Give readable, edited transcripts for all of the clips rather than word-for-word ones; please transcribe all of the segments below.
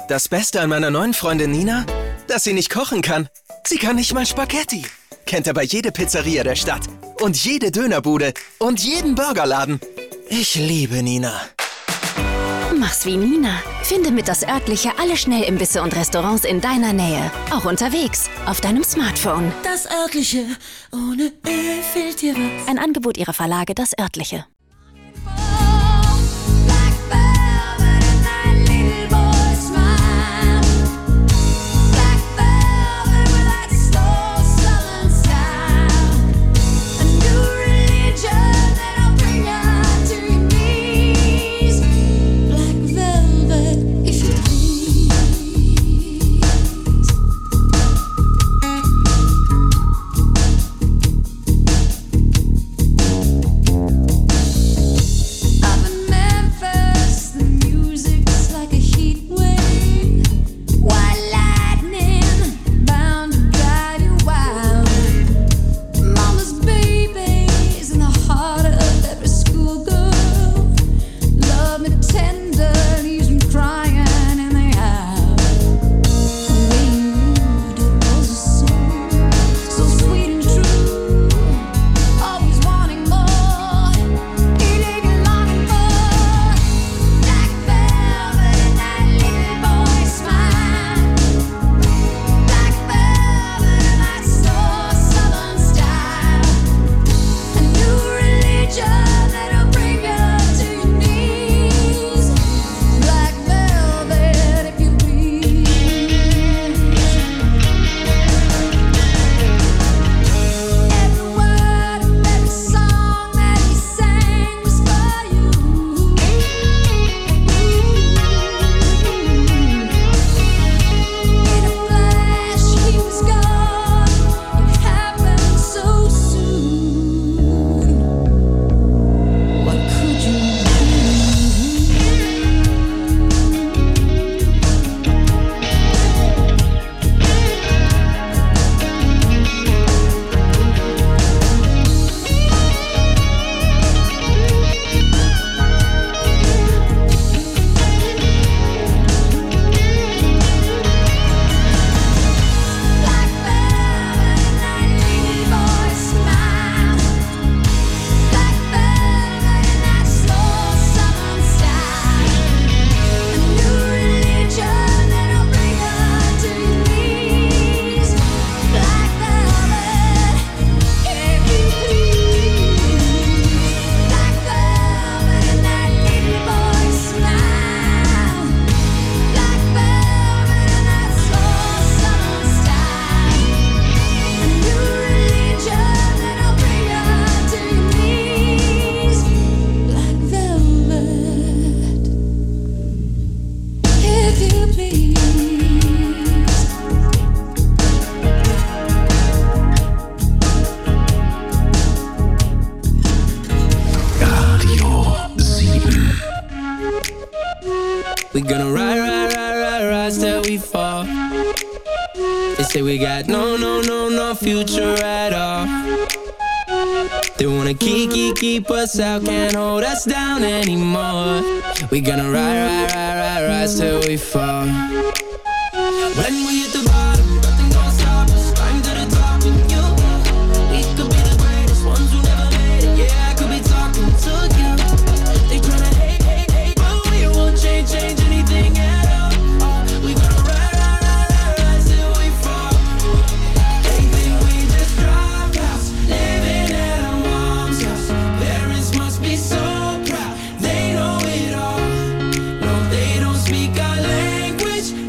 Das Beste an meiner neuen Freundin Nina? Dass sie nicht kochen kann. Sie kann nicht mal Spaghetti. Kennt aber jede Pizzeria der Stadt. Und jede Dönerbude. Und jeden Burgerladen. Ich liebe Nina. Mach's wie Nina. Finde mit das Örtliche alle Schnellimbisse und Restaurants in deiner Nähe. Auch unterwegs, auf deinem Smartphone. Das Örtliche, ohne Ö fehlt dir was. Ein Angebot ihrer Verlage, das Örtliche. We gonna ride till we fall. They say we got no future at all. They wanna keep us out, can't hold us down anymore. We gonna ride till we fall. When we hit the bottom, nothing gonna stop us. Climb to the top with you. We could be the greatest ones who never made it. Yeah, I could be talking to you. They tryna hate, but we won't change anything at all. We gonna ride till we fall. They think we just dropped out, living at our mom's house. Parents must be so proud, they know it all. No, they don't speak our language.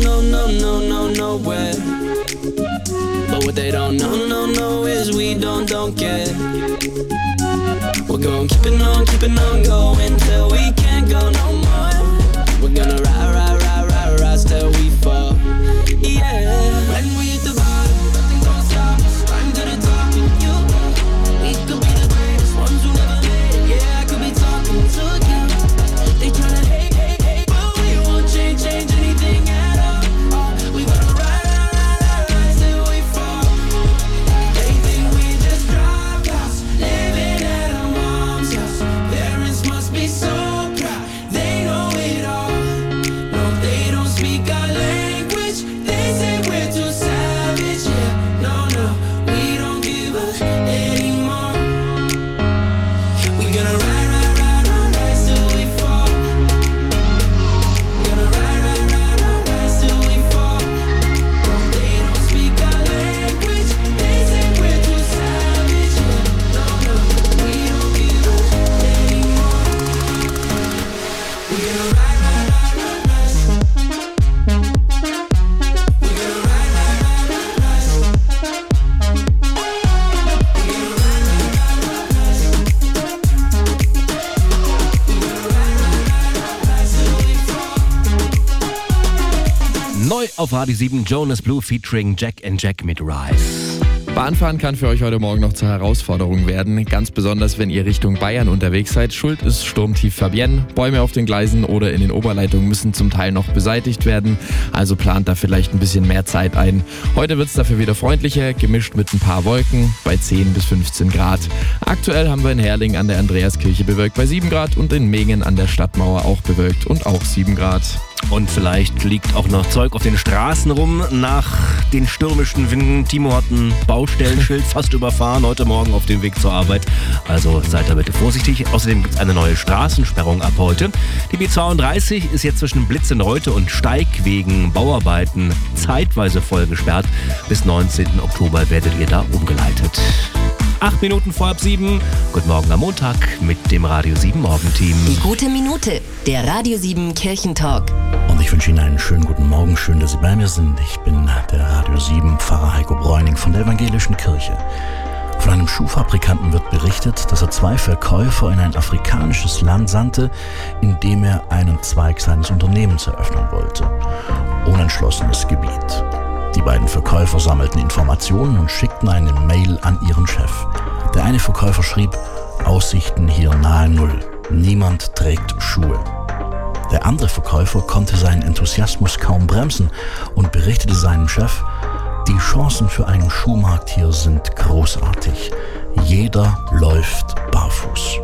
nowhere. But what they don't know is we don't care. We're gonna keep it on going till we can't go no more. We're gonna ride till we fall. Yeah. When we hit the bottom, nothing gonna stop us. Climb to the top, you. We could be the greatest ones who never made it. Yeah, I could be talking to you. They tryna hate, but we won't change anything at all. We gonna ride till we fall. They think we just dropped out, living at our mom's house. Parents must be so proud, they know it all. No, they don't speak our language. They say we're too savage. Yeah, no, we don't give up anymore. We gonna ride till we fall. We gonna ride till we fall. They don't speak our language. They say we're too savage. Yeah, no, we don't give up anymore. We gonna ride. Neu auf Radio 7, Jonas Blue featuring Jack & Jack mit Rise. Bahnfahren kann für euch heute Morgen noch zur Herausforderung werden. Ganz besonders, wenn ihr Richtung Bayern unterwegs seid. Schuld ist Sturmtief Fabienne. Bäume auf den Gleisen oder in den Oberleitungen müssen zum Teil noch beseitigt werden. Also plant da vielleicht ein bisschen mehr Zeit ein. Heute wird es dafür wieder freundlicher, gemischt mit ein paar Wolken bei 10 bis 15 Grad. Aktuell haben wir in Herrling an der Andreaskirche bewölkt bei 7 Grad und in Mengen an der Stadtmauer auch bewölkt und auch 7 Grad. Und vielleicht liegt auch noch Zeug auf den Straßen rum nach den stürmischen Winden. Timo hat ein Baustellenschild fast überfahren heute Morgen auf dem Weg zur Arbeit. Also seid da bitte vorsichtig. Außerdem gibt es eine neue Straßensperrung ab heute. Die B32 ist jetzt zwischen Blitzenreute und Steig wegen Bauarbeiten zeitweise voll gesperrt. Bis 19. Oktober werdet ihr da umgeleitet. 8 Minuten vor halb 7. Guten Morgen am Montag mit dem Radio 7 Morgenteam. Die gute Minute, der Radio 7 Kirchentalk. Und ich wünsche Ihnen einen schönen guten Morgen. Schön, dass Sie bei mir sind. Ich bin der Radio 7 Pfarrer Heiko Bräuning von der Evangelischen Kirche. Von einem Schuhfabrikanten wird berichtet, dass er 2 Verkäufer in ein afrikanisches Land sandte, in dem er einen Zweig seines Unternehmens eröffnen wollte. Unentschlossenes Gebiet. Die beiden Verkäufer sammelten Informationen und schickten eine Mail an ihren Chef. Der eine Verkäufer schrieb: Aussichten hier nahe Null. Niemand trägt Schuhe. Der andere Verkäufer konnte seinen Enthusiasmus kaum bremsen und berichtete seinem Chef: Die Chancen für einen Schuhmarkt hier sind großartig. Jeder läuft barfuß.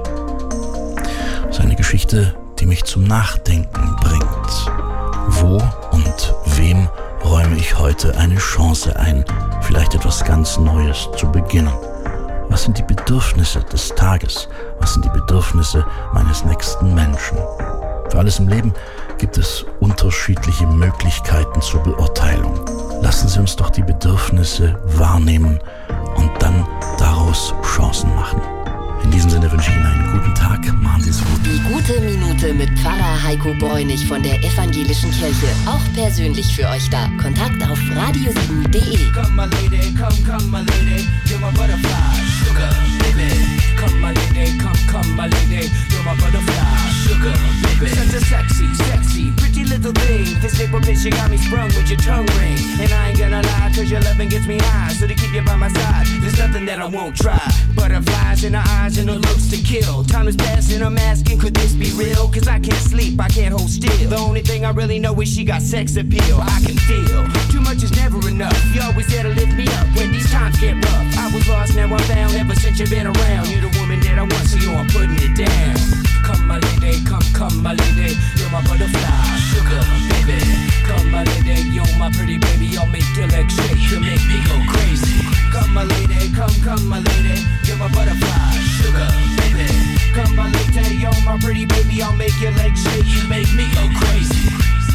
Das ist eine Geschichte, die mich zum Nachdenken bringt. Wo und wem räume ich heute eine Chance ein, vielleicht etwas ganz Neues zu beginnen? Was sind die Bedürfnisse des Tages? Was sind die Bedürfnisse meines nächsten Menschen? Für alles im Leben gibt es unterschiedliche Möglichkeiten zur Beurteilung. Lassen Sie uns doch die Bedürfnisse wahrnehmen und dann daraus Chancen machen. In diesem Sinne wünsche ich Ihnen einen guten Tag. Machen Sie es gut. Die gute Minute mit Pfarrer Heiko Bräunig von der Evangelischen Kirche. Auch persönlich für euch da. Kontakt auf radio7.de. Come my lady, come my lady, you're my butterfly, sugar baby. Come my lady, come my lady, you're my butterfly, sugar baby. Such a sexy, pretty little thing. This April bitch, you got me sprung with your tongue ring. And I ain't gonna lie, cause your loving gets me high. So to keep you by my side, there's nothing that I won't try. Butterflies in her eyes and her looks to kill. Time is passing, I'm asking, could this be real? Cause I can't sleep, I can't hold still. The only thing I really know is she got sex appeal. I can feel, too much is never enough. You always there to lift me up when these times get rough. I was lost, now I'm found, ever since you've been around. You're the woman that I want, so yo, I'm putting it down. Come my lady, come my lady, you're my butterfly, sugar baby. Come my lady, you're my pretty baby, I'll make your legs shake, you make me go crazy. Come my lady, come my lady, you're my butterfly, sugar baby. Come my lady, you're my pretty baby, I'll make your legs shake, you make me go crazy.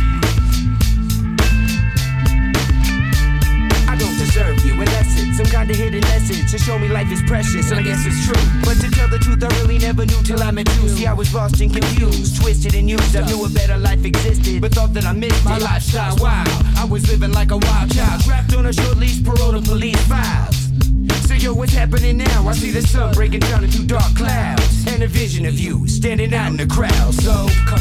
I don't deserve you, unless it's some kind of hidden message to show me life is precious, and I guess it's true. But to tell the truth, I really never knew till I met you. See, I was lost and confused, twisted and used. I knew a better life existed, but thought that I missed my lifestyle. Wow, I was living like a wild child, trapped on a short leash, parole to police files. So yo, what's happening now? I see the sun breaking down into dark clouds, and a vision of you standing out in the crowd. So